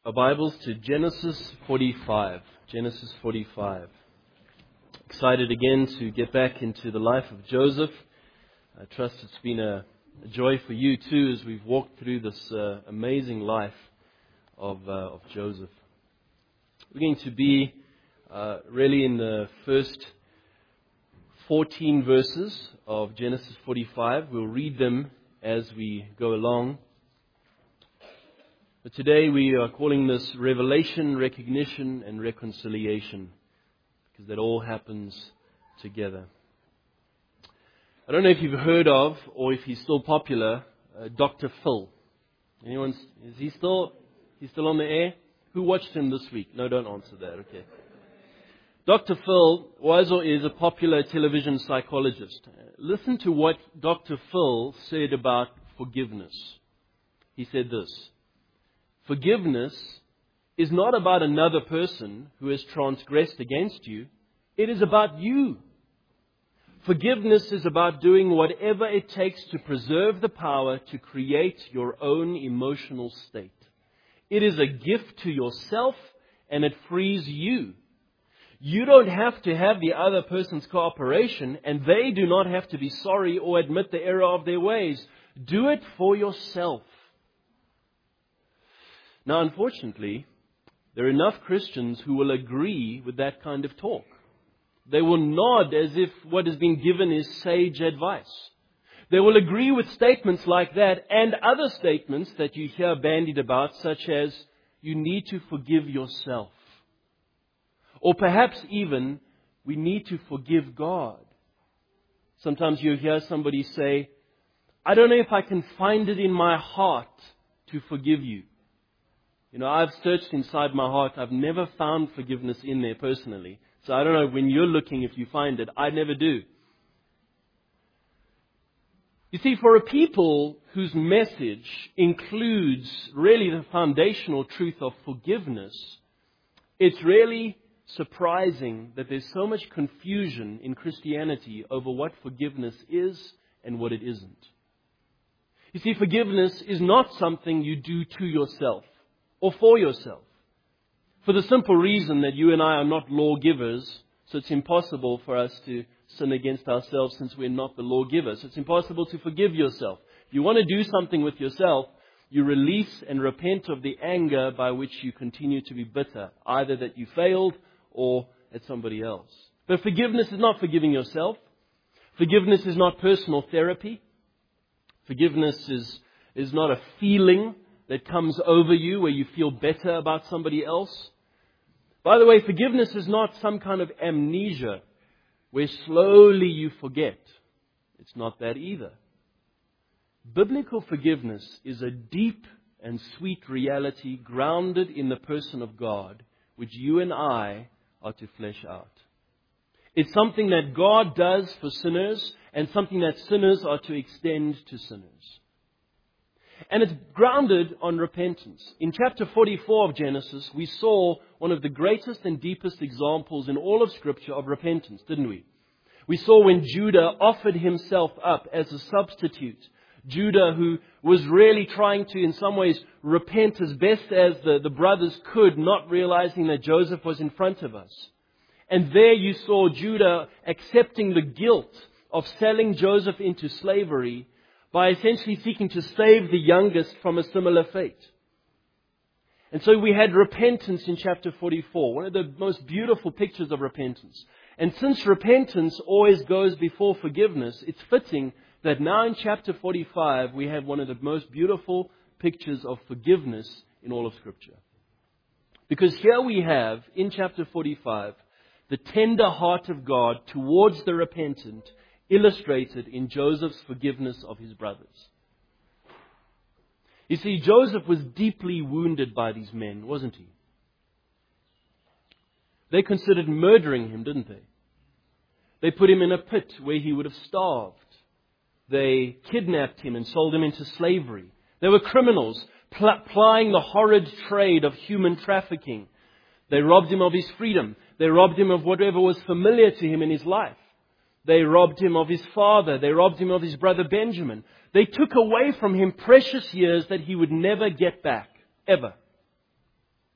our Bibles to Genesis 45. Genesis 45. Excited again to get back into the life of Joseph. I trust it's been a joy for you too as we've walked through this amazing life of Joseph. We're going to be really in the first 14 verses of Genesis 45. We'll read them as we go along. But today we are calling this revelation, recognition, and reconciliation, because that all happens together. I don't know if you've heard of, or if he's still popular, Dr. Phil. Anyone? Is he still on the air? Who watched him this week? No, don't answer that. Okay. Dr. Phil was or is a popular television psychologist. Listen to what Dr. Phil said about forgiveness. He said this: forgiveness is not about another person who has transgressed against you. It is about you. Forgiveness is about doing whatever it takes to preserve the power to create your own emotional state. It is a gift to yourself, and it frees you. You don't have to have the other person's cooperation, and they do not have to be sorry or admit the error of their ways. Do it for yourself. Now, unfortunately, there are enough Christians who will agree with that kind of talk. They will nod as if what is being given is sage advice. They will agree with statements like that and other statements that you hear bandied about, such as, you need to forgive yourself. Or perhaps even, we need to forgive God. Sometimes you hear somebody say, I don't know if I can find it in my heart to forgive you. You know, I've searched inside my heart. I've never found forgiveness in there personally. So I don't know when you're looking if you find it. I never do. You see, for a people whose message includes really the foundational truth of forgiveness, it's really surprising that there's so much confusion in Christianity over what forgiveness is and what it isn't. You see, forgiveness is not something you do to yourself or for yourself. For the simple reason that you and I are not lawgivers, so it's impossible for us to sin against ourselves since we're not the lawgivers. It's impossible to forgive yourself. If you want to do something with yourself, you release and repent of the anger by which you continue to be bitter, either that you failed or at somebody else. But forgiveness is not forgiving yourself. Forgiveness is not personal therapy. Forgiveness is not a feeling that comes over you where you feel better about somebody else. By the way, forgiveness is not some kind of amnesia where slowly you forget. It's not that either. Biblical forgiveness is a deep and sweet reality grounded in the person of God, which you and I are to flesh out. It's something that God does for sinners and something that sinners are to extend to sinners. And it's grounded on repentance. In chapter 44 of Genesis, we saw one of the greatest and deepest examples in all of Scripture of repentance, didn't we? We saw when Judah offered himself up as a substitute. Judah, who was really trying to, in some ways, repent as best as the brothers could, not realizing that Joseph was in front of us. And there you saw Judah accepting the guilt of selling Joseph into slavery by essentially seeking to save the youngest from a similar fate. And so we had repentance in chapter 44, one of the most beautiful pictures of repentance. And since repentance always goes before forgiveness, it's fitting that now in chapter 45 we have one of the most beautiful pictures of forgiveness in all of Scripture. Because here we have, in chapter 45, the tender heart of God towards the repentant, illustrated in Joseph's forgiveness of his brothers. You see, Joseph was deeply wounded by these men, wasn't he? They considered murdering him, didn't they? They put him in a pit where he would have starved. They kidnapped him and sold him into slavery. They were criminals, plying the horrid trade of human trafficking. They robbed him of his freedom. They robbed him of whatever was familiar to him in his life. They robbed him of his father. They robbed him of his brother Benjamin. They took away from him precious years that he would never get back, ever.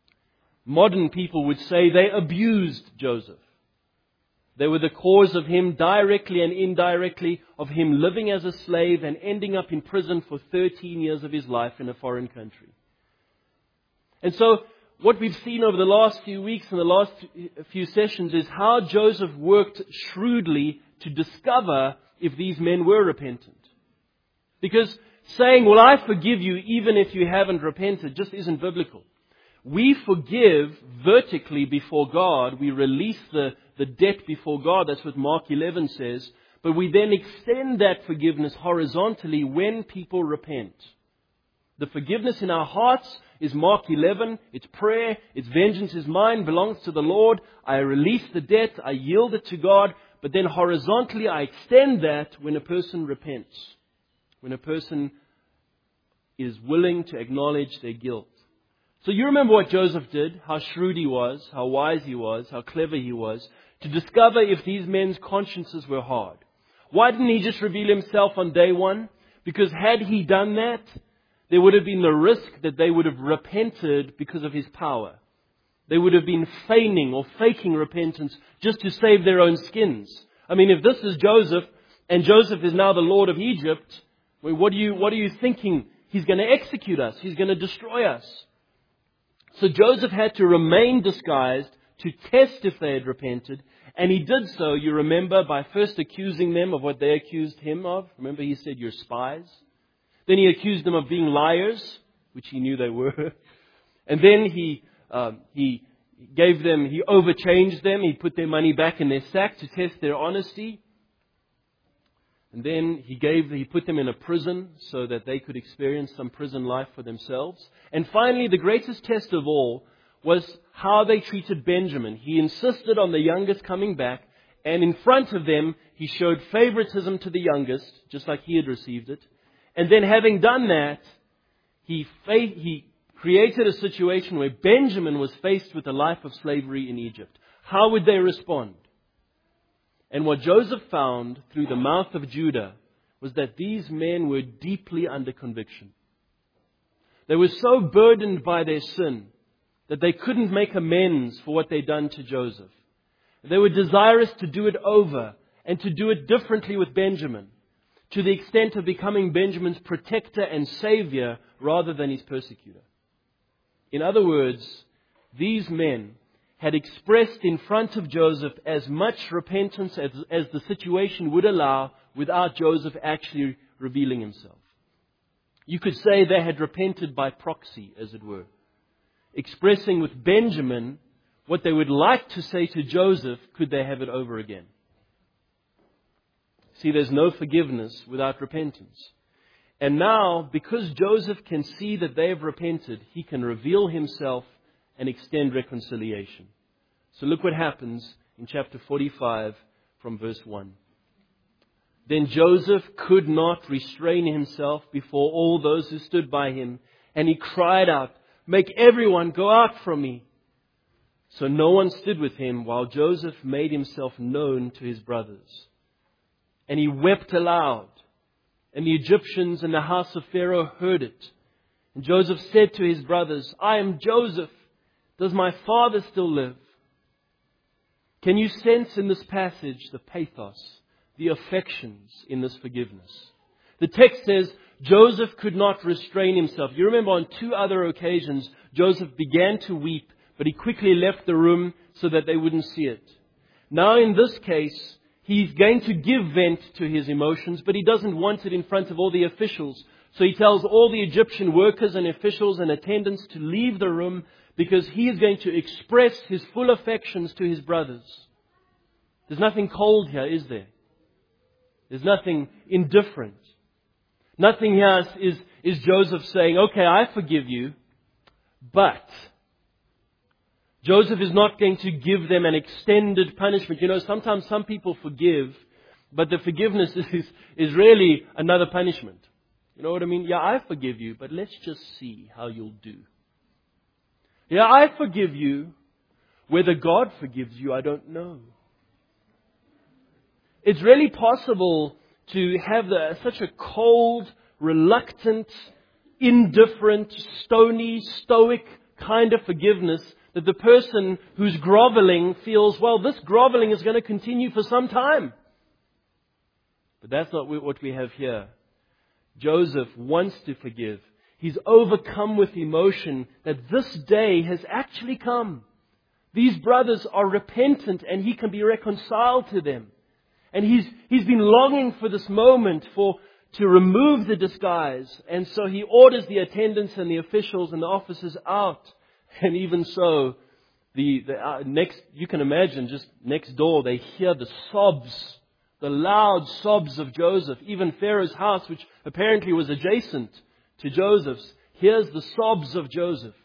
Modern people would say they abused Joseph. They were the cause of him directly and indirectly, of him living as a slave and ending up in prison for 13 years of his life in a foreign country. And so what we've seen over the last few weeks and the last few sessions is how Joseph worked shrewdly to discover if these men were repentant. Because saying, well, I forgive you even if you haven't repented, just isn't biblical. We forgive vertically before God. We release the debt before God. That's what Mark 11 says. But we then extend that forgiveness horizontally when people repent. The forgiveness in our hearts is Mark 11. It's prayer. It's vengeance is mine, belongs to the Lord. I release the debt. I yield it to God. But then horizontally I extend that when a person repents. When a person is willing to acknowledge their guilt. So you remember what Joseph did, how shrewd he was, how wise he was, how clever he was, to discover if these men's consciences were hard. Why didn't he just reveal himself on day one? Because had he done that, there would have been the risk that they would have repented because of his power. They would have been feigning or faking repentance just to save their own skins. I mean, if this is Joseph, and Joseph is now the Lord of Egypt, well, what are you thinking? He's going to execute us. He's going to destroy us. So Joseph had to remain disguised to test if they had repented. And he did so, you remember, by first accusing them of what they accused him of. Remember, he said, you're spies. Then he accused them of being liars, which he knew they were. And then he overchanged them. He put their money back in their sack to test their honesty. And then he put them in a prison so that they could experience some prison life for themselves. And finally, the greatest test of all was how they treated Benjamin. He insisted on the youngest coming back, and in front of them, he showed favoritism to the youngest, just like he had received it. And then having done that, he created a situation where Benjamin was faced with a life of slavery in Egypt. How would they respond? And what Joseph found through the mouth of Judah was that these men were deeply under conviction. They were so burdened by their sin that they couldn't make amends for what they'd done to Joseph. They were desirous to do it over and to do it differently with Benjamin, to the extent of becoming Benjamin's protector and savior rather than his persecutor. In other words, these men had expressed in front of Joseph as much repentance as the situation would allow without Joseph actually revealing himself. You could say they had repented by proxy, as it were, expressing with Benjamin what they would like to say to Joseph could they have it over again. See, there's no forgiveness without repentance. And now, because Joseph can see that they have repented, he can reveal himself and extend reconciliation. So look what happens in chapter 45 from verse 1. Then Joseph could not restrain himself before all those who stood by him, and he cried out, "Make everyone go out from me." So no one stood with him while Joseph made himself known to his brothers. And he wept aloud, and the Egyptians and the house of Pharaoh heard it. And Joseph said to his brothers, "I am Joseph. Does my father still live?" Can you sense in this passage the pathos, the affections in this forgiveness? The text says Joseph could not restrain himself. You remember on 2 other occasions, Joseph began to weep, but he quickly left the room so that they wouldn't see it. Now in this case, he's going to give vent to his emotions, but he doesn't want it in front of all the officials. So he tells all the Egyptian workers and officials and attendants to leave the room because he is going to express his full affections to his brothers. There's nothing cold here, is there? There's nothing indifferent. Nothing here is Joseph saying, "Okay, I forgive you," but Joseph is not going to give them an extended punishment. You know, sometimes some people forgive, but the forgiveness is really another punishment. You know what I mean? Yeah, I forgive you, but let's just see how you'll do. Yeah, I forgive you. Whether God forgives you, I don't know. It's really possible to have such a cold, reluctant, indifferent, stony, stoic kind of forgiveness that the person who's groveling feels, well, this groveling is going to continue for some time. But that's not what we have here. Joseph wants to forgive. He's overcome with emotion that this day has actually come. These brothers are repentant and he can be reconciled to them. And he's been longing for this moment to remove the disguise. And so he orders the attendants and the officials and the officers out. And even so, you can imagine just next door, they hear the sobs, the loud sobs of Joseph. Even Pharaoh's house, which apparently was adjacent to Joseph's, hears the sobs of Joseph.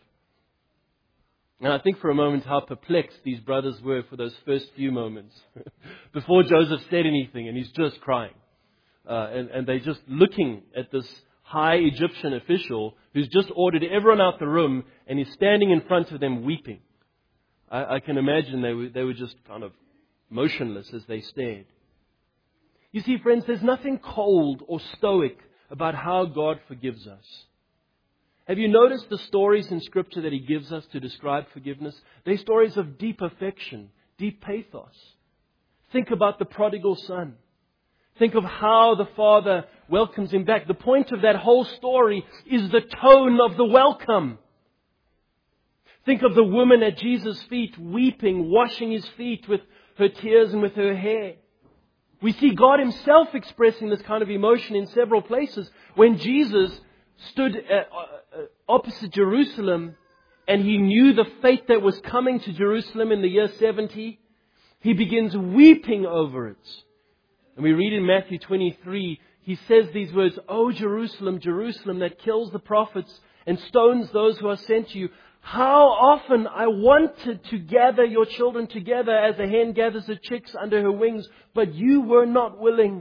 And I think for a moment how perplexed these brothers were for those first few moments before Joseph said anything, and he's just crying. And they're just looking at this high Egyptian official who's just ordered everyone out the room, and he's standing in front of them weeping. I can imagine they were just kind of motionless as they stared. You see, friends, there's nothing cold or stoic about how God forgives us. Have you noticed the stories in Scripture that He gives us to describe forgiveness? They're stories of deep affection, deep pathos. Think about the prodigal son. Think of how the father welcomes him back. The point of that whole story is the tone of the welcome. Think of the woman at Jesus' feet, weeping, washing His feet with her tears and with her hair. We see God Himself expressing this kind of emotion in several places. When Jesus stood opposite Jerusalem and He knew the fate that was coming to Jerusalem in the year 70, He begins weeping over it. And we read in Matthew 23, He says these words, "O Jerusalem, Jerusalem, that kills the prophets and stones those who are sent to you. How often I wanted to gather your children together as a hen gathers her chicks under her wings, but you were not willing."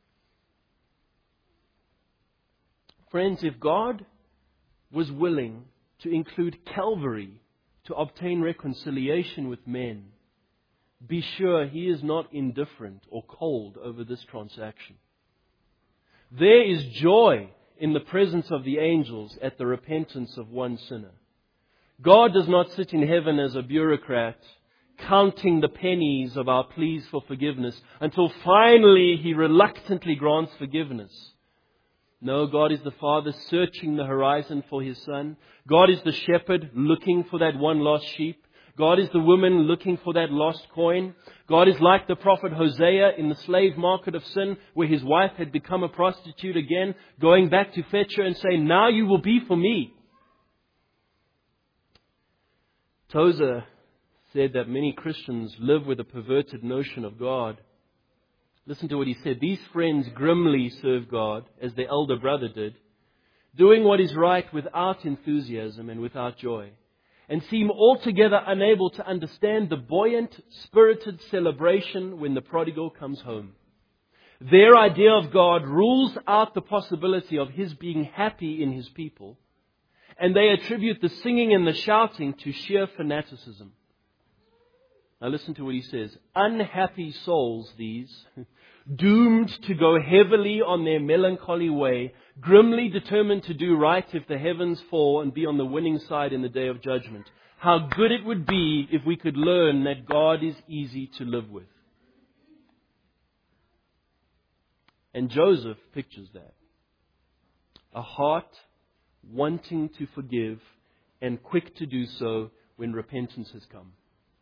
Friends, if God was willing to include Calvary to obtain reconciliation with men, be sure He is not indifferent or cold over this transaction. There is joy in the presence of the angels at the repentance of one sinner. God does not sit in heaven as a bureaucrat counting the pennies of our pleas for forgiveness until finally He reluctantly grants forgiveness. No, God is the Father searching the horizon for His Son. God is the shepherd looking for that one lost sheep. God is the woman looking for that lost coin. God is like the prophet Hosea in the slave market of sin, where his wife had become a prostitute again, going back to fetch her and say, "Now you will be for me." Tozer said that many Christians live with a perverted notion of God. Listen to what he said. "These friends grimly serve God, as their elder brother did, doing what is right without enthusiasm and without joy, and seem altogether unable to understand the buoyant, spirited celebration when the prodigal comes home. Their idea of God rules out the possibility of His being happy in His people, and they attribute the singing and the shouting to sheer fanaticism." Now listen to what he says. "Unhappy souls these, doomed to go heavily on their melancholy way, grimly determined to do right if the heavens fall and be on the winning side in the day of judgment. How good it would be if we could learn that God is easy to live with." And Joseph pictures that. A heart wanting to forgive and quick to do so when repentance has come.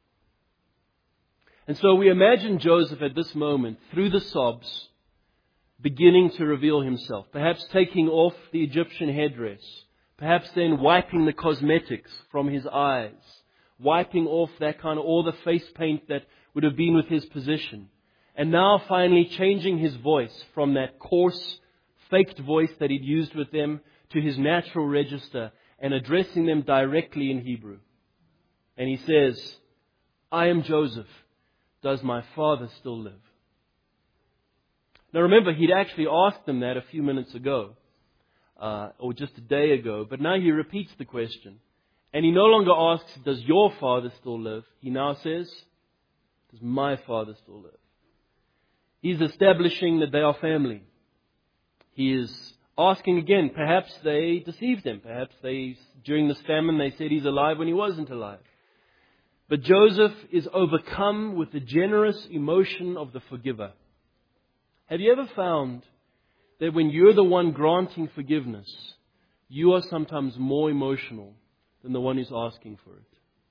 And so we imagine Joseph at this moment, through the sobs, beginning to reveal himself. Perhaps taking off the Egyptian headdress. Perhaps then wiping the cosmetics from his eyes. Wiping off that kind of, all the face paint that would have been with his position. And now finally changing his voice from that coarse, faked voice that he'd used with them to his natural register and addressing them directly in Hebrew. And he says, "I am Joseph. Does my father still live?" Now remember, he'd actually asked them that a few minutes ago, or just a day ago, but now he repeats the question. And he no longer asks, "Does your father still live?" He now says, "Does my father still live?" He's establishing that they are family. He is asking again, perhaps they deceived him. Perhaps during this famine, they said he's alive when he wasn't alive. But Joseph is overcome with the generous emotion of the forgiver. Have you ever found that when you're the one granting forgiveness, you are sometimes more emotional than the one who's asking for it?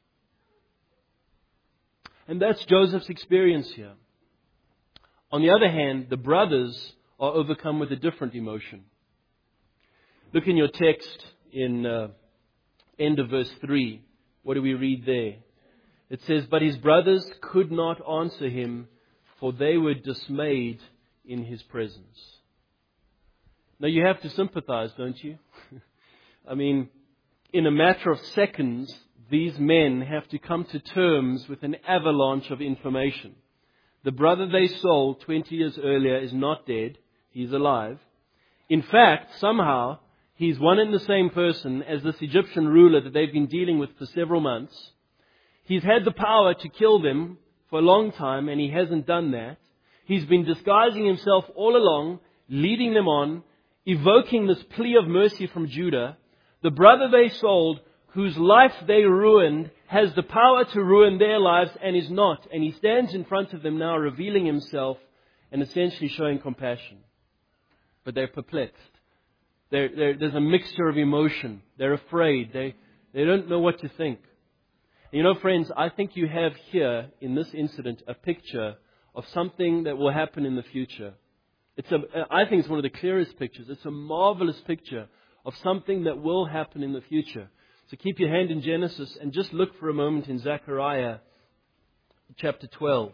And that's Joseph's experience here. On the other hand, the brothers are overcome with a different emotion. Look in your text in end of verse 3. What do we read there? It says, "But his brothers could not answer him, for they were dismayed in his presence." Now you have to sympathize, don't you? I mean, in a matter of seconds, these men have to come to terms with an avalanche of information. The brother they sold 20 years earlier is not dead. He's alive. In fact, somehow, he's one and the same person as this Egyptian ruler that they've been dealing with for several months. He's had the power to kill them for a long time, and he hasn't done that. He's been disguising himself all along, leading them on, evoking this plea of mercy from Judah. The brother they sold, whose life they ruined, has the power to ruin their lives and is not. And he stands in front of them now, revealing himself and essentially showing compassion. But they're perplexed. There's a mixture of emotion. They're afraid. They don't know what to think. And you know, friends, I think you have here in this incident a picture of something that will happen in the future. I think it's one of the clearest pictures. It's a marvelous picture of something that will happen in the future. So keep your hand in Genesis and just look for a moment in Zechariah chapter 12.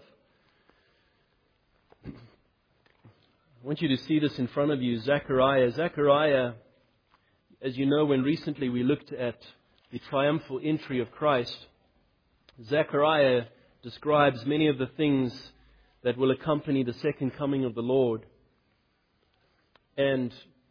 I want you to see this in front of you. Zechariah, as you know, when recently we looked at the triumphal entry of Christ, Zechariah describes many of the things that will accompany the second coming of the Lord. And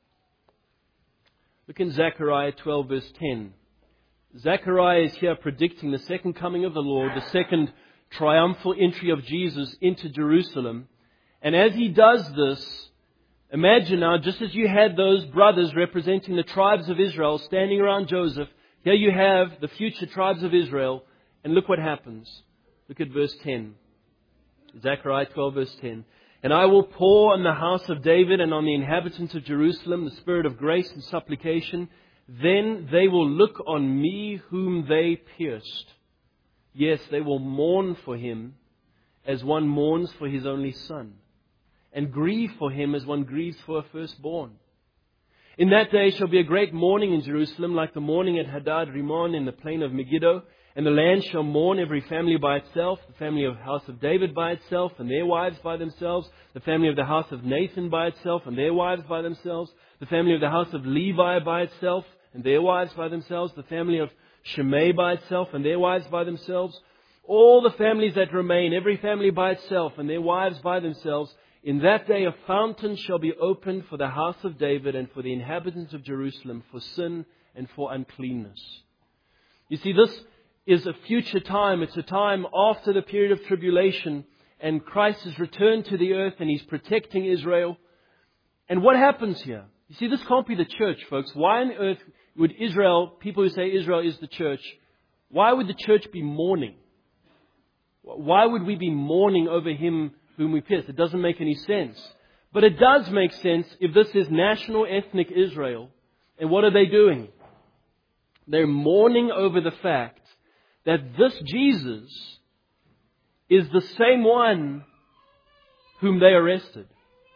look in Zechariah 12 verse 10. Zechariah is here predicting the second coming of the Lord, the second triumphal entry of Jesus into Jerusalem. And as he does this, imagine now, just as you had those brothers representing the tribes of Israel standing around Joseph, here you have the future tribes of Israel. And look what happens. Look at verse 10. Zechariah 12 verse 10. "And I will pour on the house of David and on the inhabitants of Jerusalem the spirit of grace and supplication. Then they will look on me whom they pierced. Yes, they will mourn for him as one mourns for his only son, and grieve for him as one grieves for a firstborn. In that day shall be a great mourning in Jerusalem, like the mourning at Hadad Rimon in the plain of Megiddo. And the land shall mourn, every family by itself, the family of the house of David by itself, and their wives by themselves, the family of the house of Nathan by itself, and their wives by themselves, the family of the house of Levi by itself, and their wives by themselves, the family of Shimei by itself, and their wives by themselves, all the families that remain, every family by itself, and their wives by themselves. In that day a fountain shall be opened for the house of David and for the inhabitants of Jerusalem, for sin and for uncleanness." You see, this is a future time. It's a time after the period of tribulation, and Christ has returned to the earth and He's protecting Israel. And what happens here? You see, this can't be the church, folks. Why on earth would Israel, people who say Israel is the church, why would the church be mourning? Why would we be mourning over Him whom we pierced? It doesn't make any sense. But it does make sense if this is national ethnic Israel. And what are they doing? They're mourning over the fact that this Jesus is the same one whom they arrested.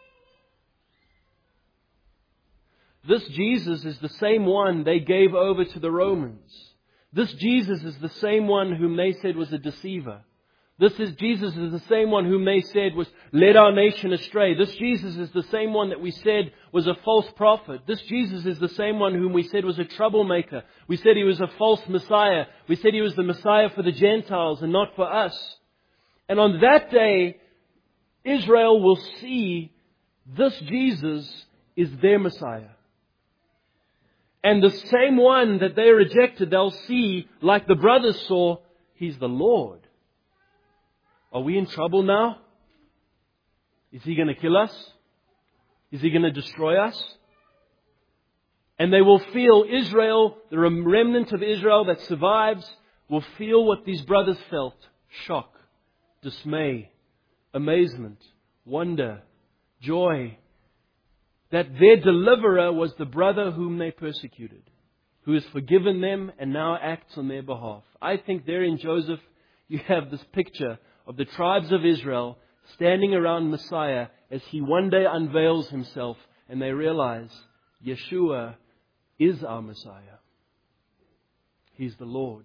This Jesus is the same one they gave over to the Romans. This Jesus is the same one whom they said was a deceiver. Jesus is the same one whom they said was led our nation astray. This Jesus is the same one that we said was a false prophet. This Jesus is the same one whom we said was a troublemaker. We said He was a false Messiah. We said He was the Messiah for the Gentiles and not for us. And on that day, Israel will see this Jesus is their Messiah. And the same one that they rejected, they'll see, like the brothers saw, He's the Lord. Are we in trouble now? Is He going to kill us? Is He going to destroy us? And they will feel Israel, the remnant of Israel that survives, will feel what these brothers felt: shock, dismay, amazement, wonder, joy, that their deliverer was the brother whom they persecuted, who has forgiven them and now acts on their behalf. I think there in Joseph you have this picture of the tribes of Israel standing around Messiah as He one day unveils Himself, and they realize Yeshua is our Messiah. He's the Lord.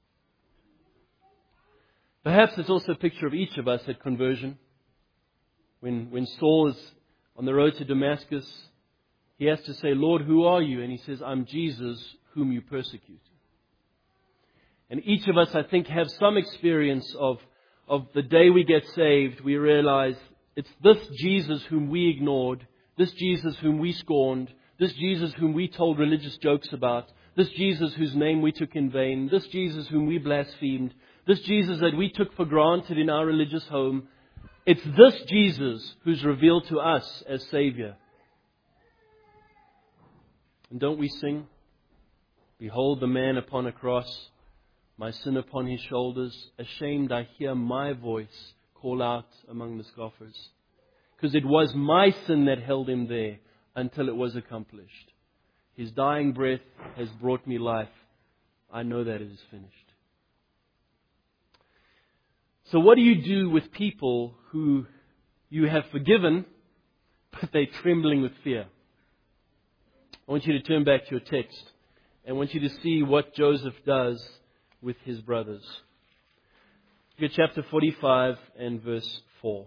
Perhaps it's also a picture of each of us at conversion. When Saul is on the road to Damascus, he has to say, "Lord, who are you?" And he says, "I'm Jesus, whom you persecute." And each of us, I think, have some experience of the day we get saved. We realize it's this Jesus whom we ignored, this Jesus whom we scorned, this Jesus whom we told religious jokes about, this Jesus whose name we took in vain, this Jesus whom we blasphemed, this Jesus that we took for granted in our religious home. It's this Jesus who's revealed to us as Savior. And don't we sing, "Behold the man upon a cross, my sin upon his shoulders. Ashamed I hear my voice call out among the scoffers." Because it was my sin that held Him there until it was accomplished. His dying breath has brought me life. I know that it is finished. So what do you do with people who you have forgiven, but they're trembling with fear? I want you to turn back to your text. And I want you to see what Joseph does with his brothers. Look at chapter 45 and verse 4.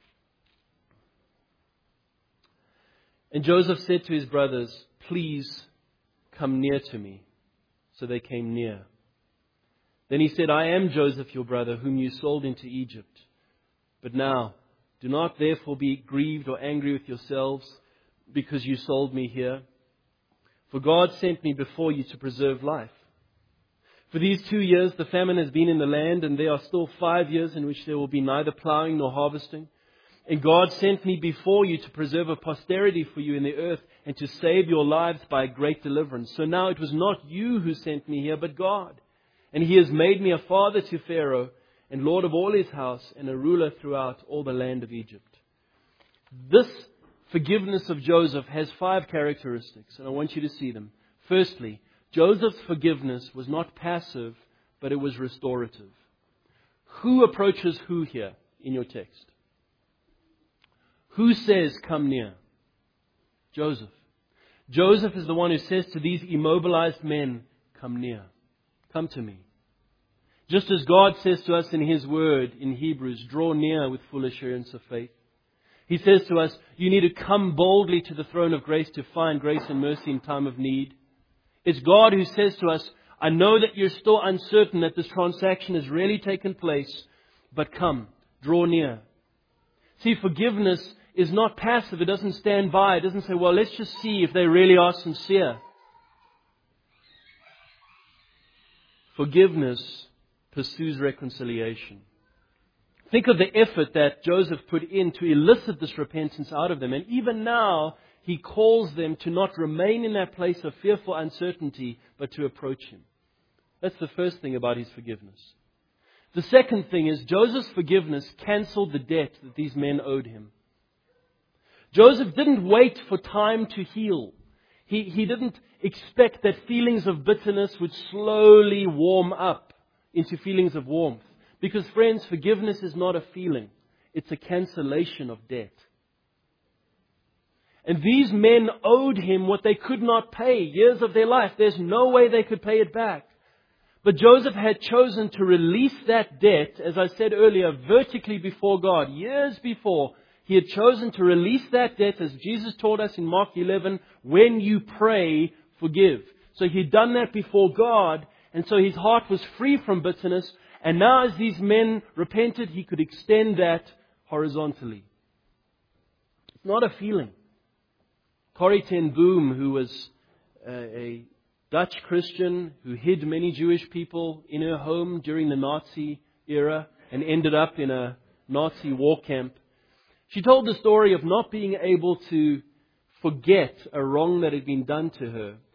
And Joseph said to his brothers, "Please come near to me." So they came near. Then he said, "I am Joseph, your brother, whom you sold into Egypt. But now, do not therefore be grieved or angry with yourselves because you sold me here. For God sent me before you to preserve life. For these 2 years the famine has been in the land, and there are still 5 years in which there will be neither plowing nor harvesting. And God sent me before you to preserve a posterity for you in the earth and to save your lives by a great deliverance. So now it was not you who sent me here, but God. And He has made me a father to Pharaoh and Lord of all his house and a ruler throughout all the land of Egypt." This forgiveness of Joseph has 5 characteristics, and I want you to see them. Firstly, Joseph's forgiveness was not passive, but it was restorative. Who approaches who here in your text? Who says, "Come near"? Joseph. Joseph is the one who says to these immobilized men, "Come near. Come to me." Just as God says to us in His Word in Hebrews, "Draw near with full assurance of faith." He says to us, you need to come boldly to the throne of grace to find grace and mercy in time of need. It's God who says to us, "I know that you're still uncertain that this transaction has really taken place, but come, draw near." See, forgiveness is not passive. It doesn't stand by. It doesn't say, "Well, let's just see if they really are sincere." Forgiveness pursues reconciliation. Think of the effort that Joseph put in to elicit this repentance out of them. And even now, he calls them to not remain in that place of fearful uncertainty, but to approach Him. That's the first thing about his forgiveness. The second thing is Joseph's forgiveness cancelled the debt that these men owed him. Joseph didn't wait for time to heal. He didn't expect that feelings of bitterness would slowly warm up into feelings of warmth. Because, friends, forgiveness is not a feeling. It's a cancellation of debt. And these men owed him what they could not pay, years of their life. There's no way they could pay it back. But Joseph had chosen to release that debt, as I said earlier, vertically before God. Years before, he had chosen to release that debt, as Jesus taught us in Mark 11, "When you pray, forgive." So he'd done that before God, and so his heart was free from bitterness. And now as these men repented, he could extend that horizontally. It's not a feeling. Corrie ten Boom, who was a Dutch Christian who hid many Jewish people in her home during the Nazi era and ended up in a Nazi war camp, she told the story of not being able to forget a wrong that had been done to her.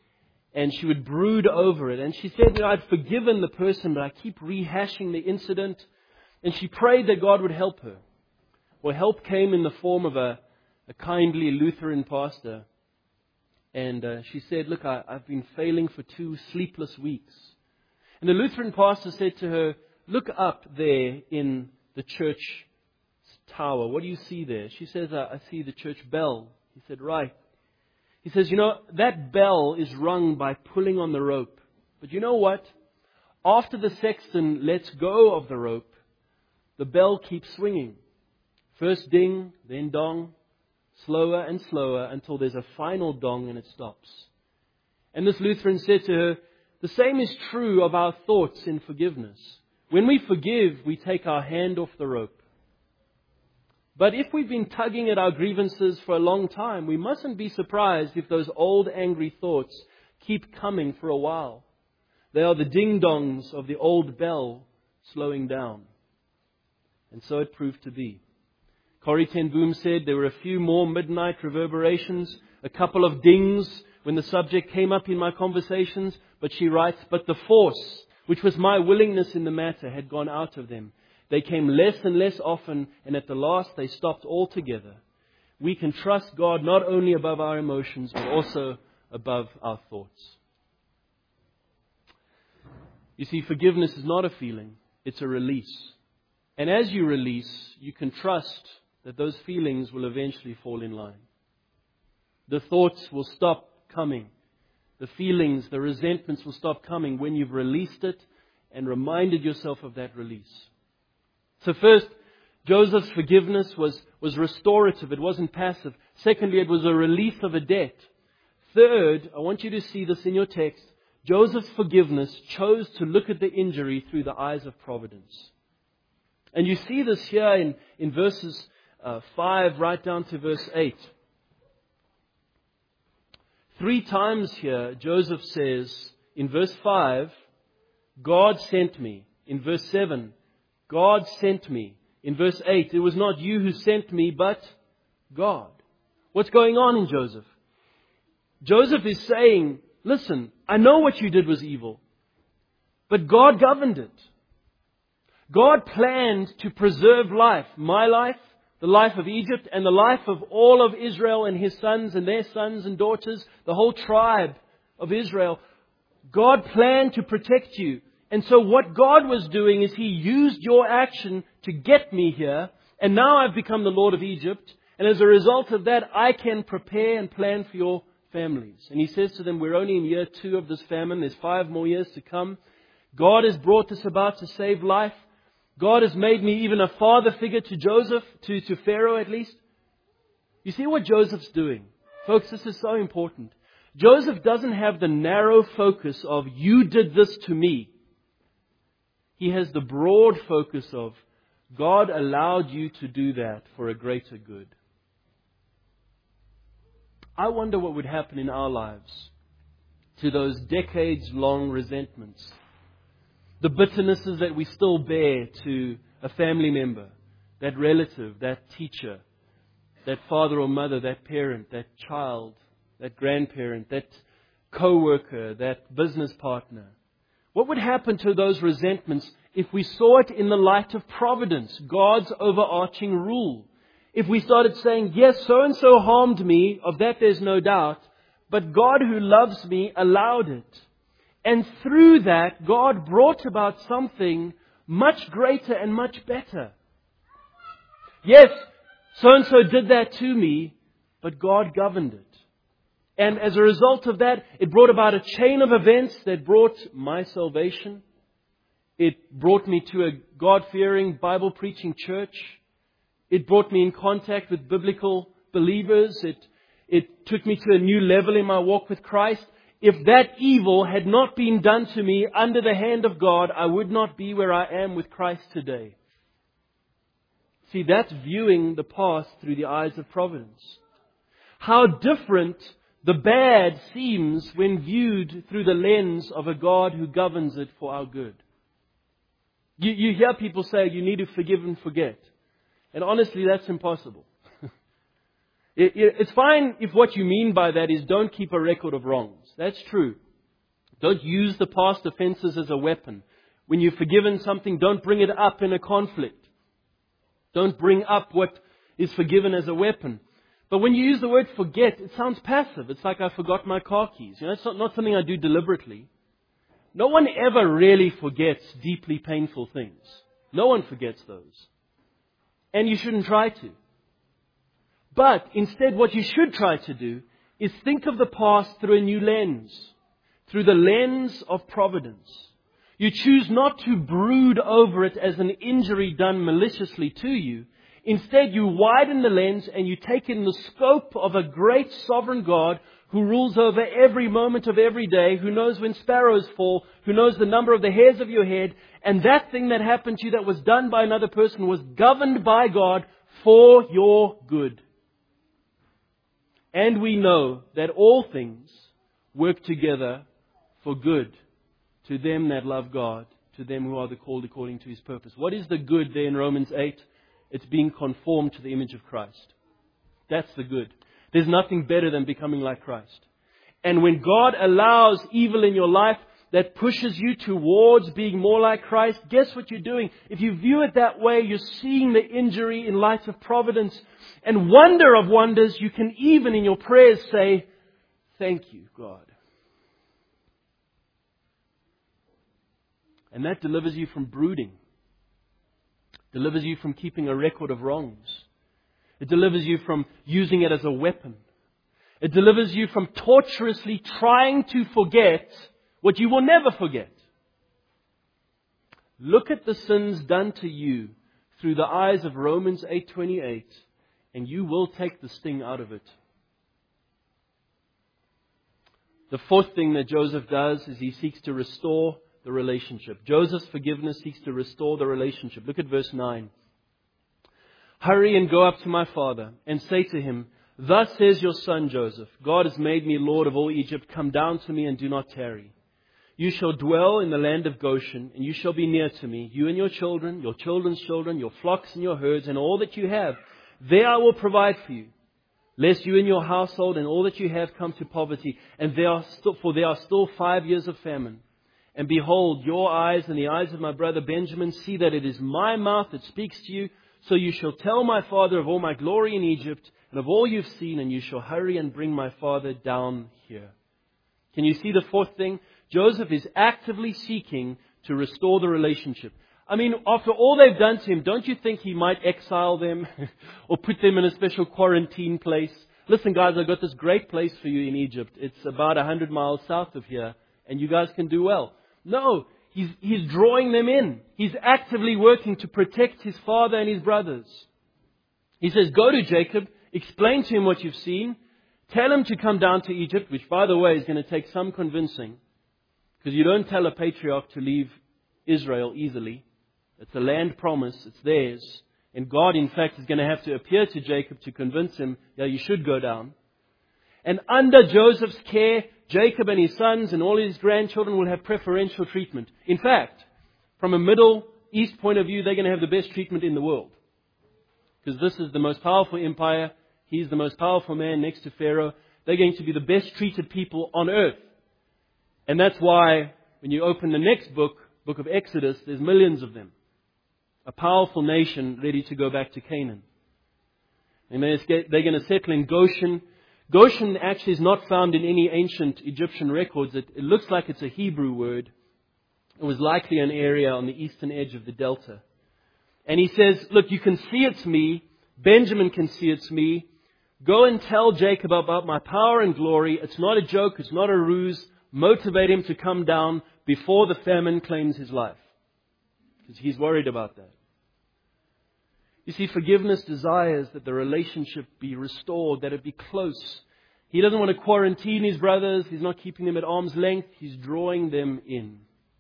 And she would brood over it. And she said, I'd forgiven the person, but I keep rehashing the incident. And she prayed that God would help her. Well, help came in the form of a kindly Lutheran pastor. And she said, look, I've been failing for 2 sleepless weeks. And the Lutheran pastor said to her, look up there in the church tower. What do you see there? She says, I see the church bell. He said, right. He says, that bell is rung by pulling on the rope. But you know what? After the sexton lets go of the rope, the bell keeps swinging. First ding, then dong, slower and slower until there's a final dong and it stops. And this Lutheran said to her, the same is true of our thoughts in forgiveness. When we forgive, we take our hand off the rope. But if we've been tugging at our grievances for a long time, we mustn't be surprised if those old angry thoughts keep coming for a while. They are the ding-dongs of the old bell slowing down. And so it proved to be. Corrie ten Boom said there were a few more midnight reverberations, a couple of dings when the subject came up in my conversations. But she writes, but the force, which was my willingness in the matter, had gone out of them. They came less and less often, and at the last they stopped altogether. We can trust God not only above our emotions, but also above our thoughts. You see, forgiveness is not a feeling, it's a release. And as you release, you can trust that those feelings will eventually fall in line. The thoughts will stop coming. The feelings, the resentments will stop coming when you've released it and reminded yourself of that release. So first, Joseph's forgiveness was restorative. It wasn't passive. Secondly, it was a release of a debt. Third, I want you to see this in your text. Joseph's forgiveness chose to look at the injury through the eyes of providence. And you see this here in verses 5 right down to verse 8. 3 times here, Joseph says, in verse 5, God sent me. In verse 7, God sent me. In verse 8, it was not you who sent me, but God. What's going on in Joseph? Joseph is saying, listen, I know what you did was evil, but God governed it. God planned to preserve life, my life, the life of Egypt, and the life of all of Israel and his sons and their sons and daughters, the whole tribe of Israel. God planned to protect you. And so what God was doing is He used your action to get me here. And now I've become the Lord of Egypt. And as a result of that, I can prepare and plan for your families. And He says to them, we're only in year 2 of this famine. There's 5 more years to come. God has brought this about to save life. God has made me even a father figure to Joseph, to Pharaoh at least. You see what Joseph's doing? Folks, this is so important. Joseph doesn't have the narrow focus of, you did this to me. He has the broad focus of, God allowed you to do that for a greater good. I wonder what would happen in our lives to those decades-long resentments. The bitternesses that we still bear to a family member, that relative, that teacher, that father or mother, that parent, that child, that grandparent, that co-worker, that business partner. What would happen to those resentments if we saw it in the light of providence, God's overarching rule? If we started saying, yes, so-and-so harmed me, of that there's no doubt, but God who loves me allowed it. And through that, God brought about something much greater and much better. Yes, so-and-so did that to me, but God governed it. And as a result of that, it brought about a chain of events that brought my salvation. It brought me to a God-fearing, Bible-preaching church. It brought me in contact with biblical believers. It took me to a new level in my walk with Christ. If that evil had not been done to me under the hand of God, I would not be where I am with Christ today. See, that's viewing the past through the eyes of providence. How different the bad seems when viewed through the lens of a God who governs it for our good. You hear people say you need to forgive and forget. And honestly, that's impossible. It's fine if what you mean by that is don't keep a record of wrongs. That's true. Don't use the past offenses as a weapon. When you've forgiven something, don't bring it up in a conflict. Don't bring up what is forgiven as a weapon. But when you use the word forget, it sounds passive. It's like I forgot my car keys. It's not something I do deliberately. No one ever really forgets deeply painful things. No one forgets those. And you shouldn't try to. But instead, what you should try to do is think of the past through a new lens. Through the lens of providence. You choose not to brood over it as an injury done maliciously to you. Instead, you widen the lens and you take in the scope of a great sovereign God who rules over every moment of every day, who knows when sparrows fall, who knows the number of the hairs of your head, and that thing that happened to you that was done by another person was governed by God for your good. And we know that all things work together for good to them that love God, to them who are the called according to His purpose. What is the good there in Romans 8? It's being conformed to the image of Christ. That's the good. There's nothing better than becoming like Christ. And when God allows evil in your life that pushes you towards being more like Christ, guess what you're doing? If you view it that way, you're seeing the injury in light of providence. And wonder of wonders, you can even in your prayers say, thank you, God. And that delivers you from brooding. Delivers you from keeping a record of wrongs. It delivers you from using it as a weapon. It delivers you from tortuously trying to forget what you will never forget. Look at the sins done to you through the eyes of Romans 8:28, and you will take the sting out of it. The fourth thing that Joseph does is he seeks to restore the relationship. Joseph's forgiveness seeks to restore the relationship. Look at verse 9. Hurry and go up to my father and say to him, thus says your son Joseph, God has made me Lord of all Egypt. Come down to me and do not tarry. You shall dwell in the land of Goshen, and you shall be near to me, you and your children, your children's children, your flocks and your herds, and all that you have. There I will provide for you, lest you and your household and all that you have come to poverty. And there are still 5 years of famine. And behold, your eyes and the eyes of my brother Benjamin see that it is my mouth that speaks to you. So you shall tell my father of all my glory in Egypt and of all you've seen, and you shall hurry and bring my father down here. Can you see the fourth thing? Joseph is actively seeking to restore the relationship. I mean, after all they've done to him, don't you think he might exile them or put them in a special quarantine place? Listen, guys, I've got this great place for you in Egypt. It's about 100 miles south of here, and you guys can do well. No, he's drawing them in. He's actively working to protect his father and his brothers. He says, go to Jacob, explain to him what you've seen, tell him to come down to Egypt, which, by the way, is going to take some convincing, because you don't tell a patriarch to leave Israel easily. It's a land promise. It's theirs. And God, in fact, is going to have to appear to Jacob to convince him, yeah, you should go down. And under Joseph's care, Jacob and his sons and all his grandchildren will have preferential treatment. In fact, from a Middle East point of view, they're going to have the best treatment in the world. Because this is the most powerful empire. He's the most powerful man next to Pharaoh. They're going to be the best treated people on earth. And that's why when you open the next book of Exodus, there's millions of them. A powerful nation ready to go back to Canaan. And they're going to settle in Goshen. Goshen actually is not found in any ancient Egyptian records. It looks like it's a Hebrew word. It was likely an area on the eastern edge of the delta. And he says, look, you can see it's me. Benjamin can see it's me. Go and tell Jacob about my power and glory. It's not a joke. It's not a ruse. Motivate him to come down before the famine claims his life. Because he's worried about that. You see, forgiveness desires that the relationship be restored, that it be close. He doesn't want to quarantine his brothers. He's not keeping them at arm's length. He's drawing them in.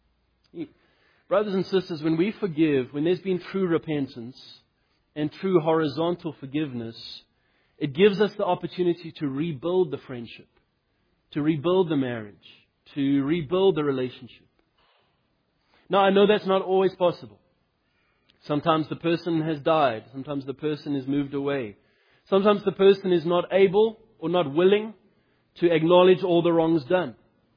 Brothers and sisters, when we forgive, when there's been true repentance and true horizontal forgiveness, it gives us the opportunity to rebuild the friendship, to rebuild the marriage, to rebuild the relationship. Now, I know that's not always possible. Sometimes the person has died. Sometimes the person has moved away. Sometimes the person is not able or not willing to acknowledge all the wrongs done.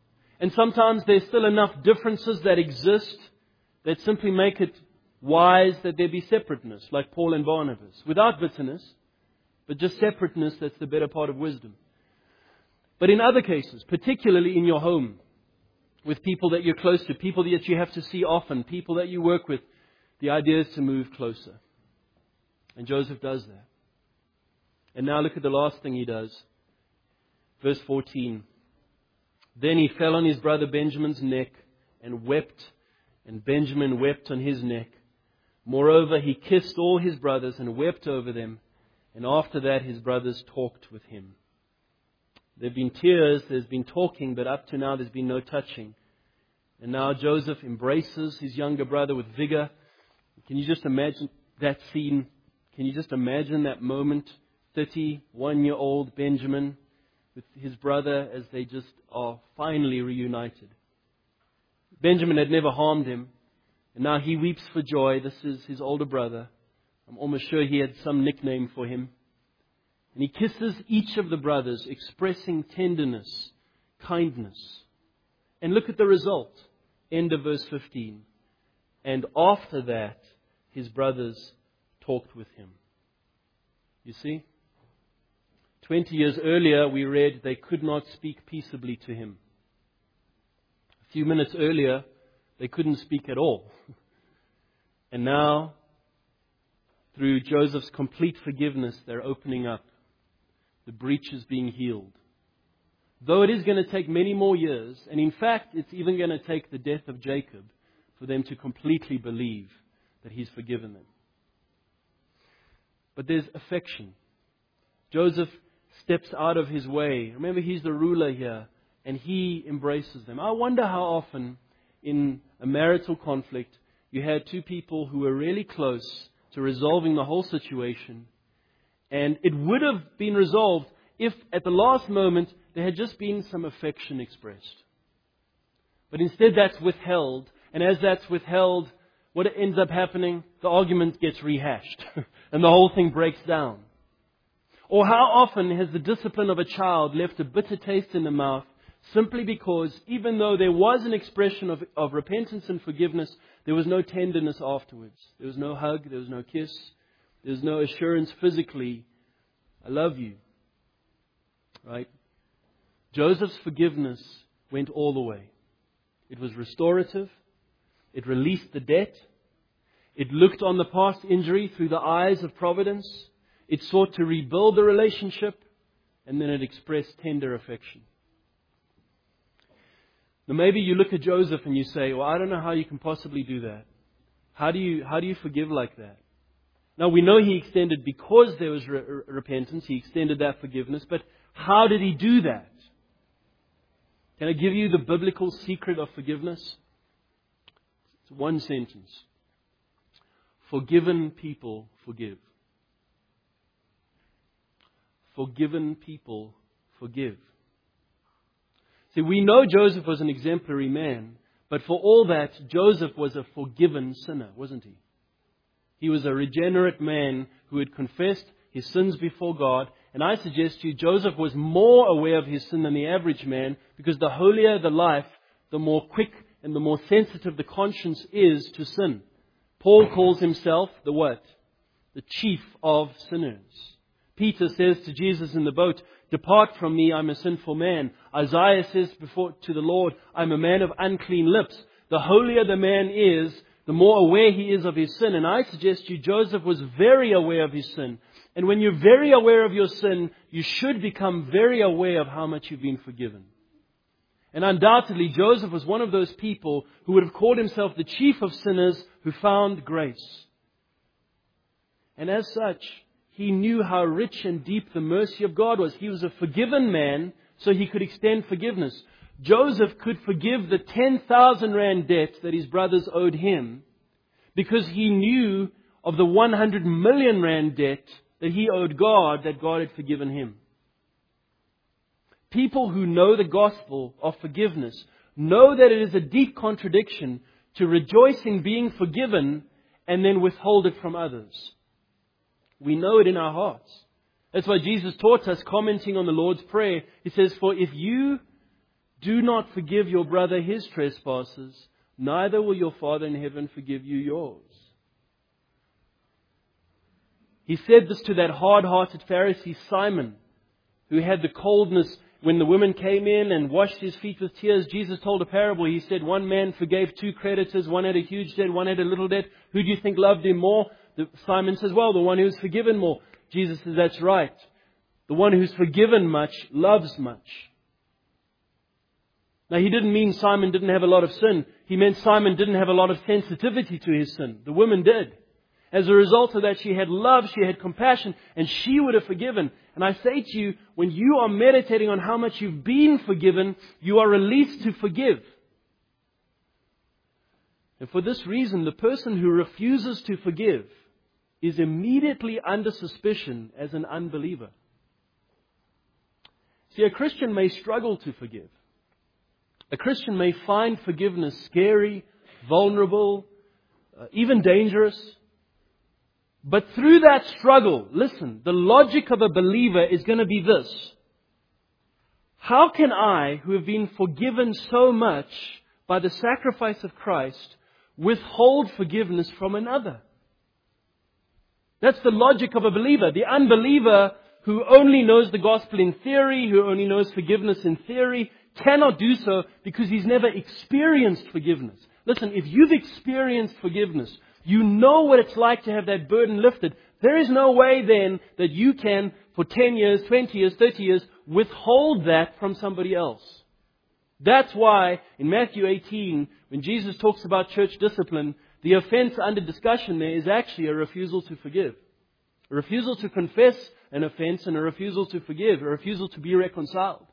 And sometimes there's still enough differences that exist that simply make it wise that there be separateness, like Paul and Barnabas, without bitterness, but just separateness. That's the better part of wisdom. But in other cases, particularly in your home, with people that you're close to, people that you have to see often, people that you work with, the idea is to move closer. And Joseph does that. And now look at the last thing he does. Verse 14. Then he fell on his brother Benjamin's neck and wept, and Benjamin wept on his neck. Moreover, he kissed all his brothers and wept over them. And after that, his brothers talked with him. There have been tears, there's been talking, but up to now there's been no touching. And now Joseph embraces his younger brother with vigor. Can you just imagine that scene? Can you just imagine that moment? 31-year-old Benjamin with his brother as they just are finally reunited. Benjamin had never harmed him, and now he weeps for joy. This is his older brother. I'm almost sure he had some nickname for him. And he kisses each of the brothers, expressing tenderness, kindness. And look at the result. End of verse 15. And after that, his brothers talked with him. You see? 20 years earlier, we read they could not speak peaceably to him. A few minutes earlier, they couldn't speak at all. And now, through Joseph's complete forgiveness, they're opening up. The breach is being healed. Though it is going to take many more years, and in fact, it's even going to take the death of Jacob for them to completely believe that he's forgiven them. But there's affection. Joseph steps out of his way. Remember, he's the ruler here, and he embraces them. I wonder how often in a marital conflict you had two people who were really close to resolving the whole situation, and it would have been resolved if at the last moment there had just been some affection expressed. But instead that's withheld, and as that's withheld, what ends up happening? The argument gets rehashed, and the whole thing breaks down. Or how often has the discipline of a child left a bitter taste in the mouth simply because even though there was an expression of repentance and forgiveness, there was no tenderness afterwards. There was no hug, there was no kiss, there was no assurance physically, I love you. Right? Joseph's forgiveness went all the way. It was restorative. It released the debt. It looked on the past injury through the eyes of providence. It sought to rebuild the relationship. And then it expressed tender affection. Now maybe you look at Joseph and you say, well, I don't know how you can possibly do that. How do you forgive like that? Now we know he extended, because there was repentance, he extended that forgiveness. But how did he do that? Can I give you the biblical secret of forgiveness? It's one sentence. Forgiven people forgive. Forgiven people forgive. See, we know Joseph was an exemplary man, but for all that, Joseph was a forgiven sinner, wasn't he? He was a regenerate man who had confessed his sins before God. And I suggest to you, Joseph was more aware of his sin than the average man, because the holier the life, the more quick and the more sensitive the conscience is to sin. Paul calls himself the what? The chief of sinners. Peter says to Jesus in the boat, depart from me, I'm a sinful man. Isaiah says to the Lord, I'm a man of unclean lips. The holier the man is, the more aware he is of his sin. And I suggest to you, Joseph was very aware of his sin. And when you're very aware of your sin, you should become very aware of how much you've been forgiven. And undoubtedly, Joseph was one of those people who would have called himself the chief of sinners who found grace. And as such, he knew how rich and deep the mercy of God was. He was a forgiven man, so he could extend forgiveness. Joseph could forgive the 10,000 rand debt that his brothers owed him, because he knew of the 100 million rand debt that he owed God, that God had forgiven him. People who know the gospel of forgiveness know that it is a deep contradiction to rejoice in being forgiven and then withhold it from others. We know it in our hearts. That's why Jesus taught us, commenting on the Lord's Prayer. He says, for if you do not forgive your brother his trespasses, neither will your Father in heaven forgive you yours. He said this to that hard-hearted Pharisee Simon, who had the coldness when the women came in and washed his feet with tears. Jesus told a parable. He said one man forgave 2 creditors. One had a huge debt, one had a little debt. Who do you think loved him more? Simon says, well, the one who's forgiven more. Jesus says, that's right. The one who's forgiven much loves much. Now, he didn't mean Simon didn't have a lot of sin. He meant Simon didn't have a lot of sensitivity to his sin. The woman did. As a result of that, she had love, she had compassion, and she would have forgiven. And I say to you, when you are meditating on how much you've been forgiven, you are released to forgive. And for this reason, the person who refuses to forgive is immediately under suspicion as an unbeliever. See, a Christian may struggle to forgive. A Christian may find forgiveness scary, vulnerable, even dangerous. But through that struggle, listen, the logic of a believer is going to be this. How can I, who have been forgiven so much by the sacrifice of Christ, withhold forgiveness from another? That's the logic of a believer. The unbeliever who only knows the gospel in theory, who only knows forgiveness in theory, cannot do so because he's never experienced forgiveness. Listen, if you've experienced forgiveness, you know what it's like to have that burden lifted. There is no way then that you can, for 10 years, 20 years, 30 years, withhold that from somebody else. That's why in Matthew 18, when Jesus talks about church discipline, the offense under discussion there is actually a refusal to forgive. A refusal to confess an offense and a refusal to forgive. A refusal to be reconciled.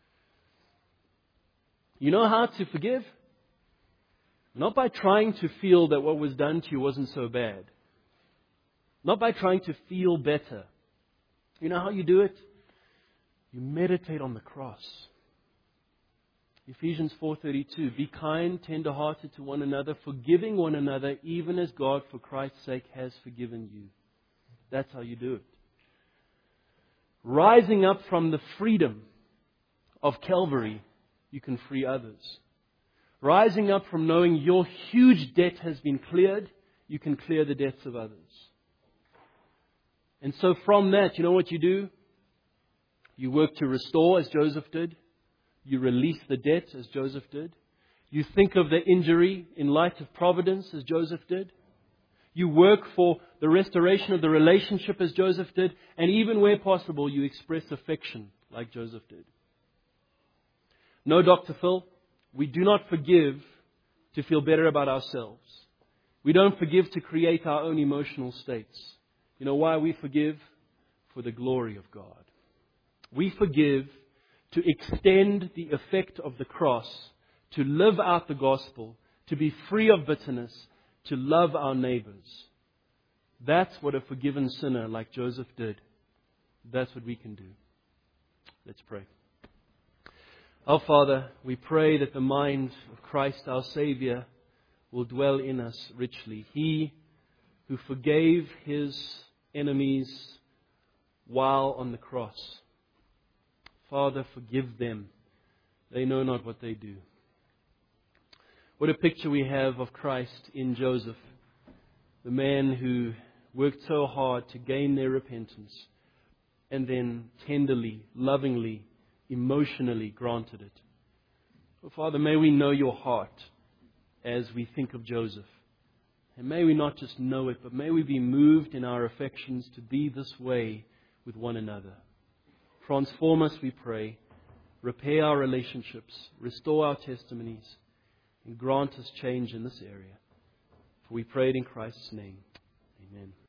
You know how to forgive? Not by trying to feel that what was done to you wasn't so bad. Not by trying to feel better. You know how you do it? You meditate on the cross. Ephesians 4:32, be kind, tender-hearted to one another, forgiving one another, even as God, for Christ's sake, has forgiven you. That's how you do it. Rising up from the freedom of Calvary, you can free others. Rising up from knowing your huge debt has been cleared, you can clear the debts of others. And so from that, you know what you do? You work to restore, as Joseph did. You release the debt, as Joseph did. You think of the injury in light of providence, as Joseph did. You work for the restoration of the relationship, as Joseph did. And even where possible, you express affection, like Joseph did. No, Dr. Phil, we do not forgive to feel better about ourselves. We don't forgive to create our own emotional states. You know why we forgive? For the glory of God. We forgive to extend the effect of the cross, to live out the gospel, to be free of bitterness, to love our neighbors. That's what a forgiven sinner like Joseph did. That's what we can do. Let's pray. Our Father, we pray that the mind of Christ our Savior will dwell in us richly. He who forgave His enemies while on the cross. Father, forgive them. They know not what they do. What a picture we have of Christ in Joseph, the man who worked so hard to gain their repentance and then tenderly, lovingly, emotionally granted it. Oh, Father, may we know your heart as we think of Joseph. And may we not just know it, but may we be moved in our affections to be this way with one another. Transform us, we pray. Repair our relationships. Restore our testimonies. And grant us change in this area. For we pray it in Christ's name. Amen.